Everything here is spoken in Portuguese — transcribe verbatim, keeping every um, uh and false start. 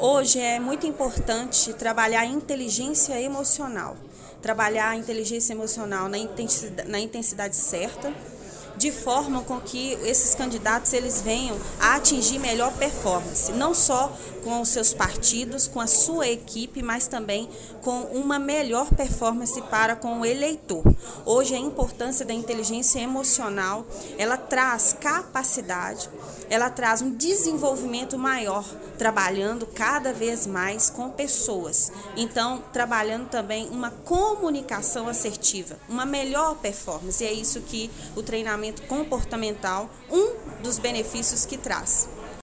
Hoje é muito importante trabalhar a inteligência emocional, trabalhar a inteligência emocional na intensidade, na intensidade certa, de forma com que esses candidatos eles venham a atingir melhor performance, não só com os seus partidos, com a sua equipe, mas também com uma melhor performance para com o eleitor. Hoje a importância da inteligência emocional, ela traz capacidade, ela traz um desenvolvimento maior, trabalhando cada vez mais com pessoas. Então, trabalhando também uma comunicação assertiva, uma melhor performance. E é isso que o treinamento comportamental, um dos benefícios que traz.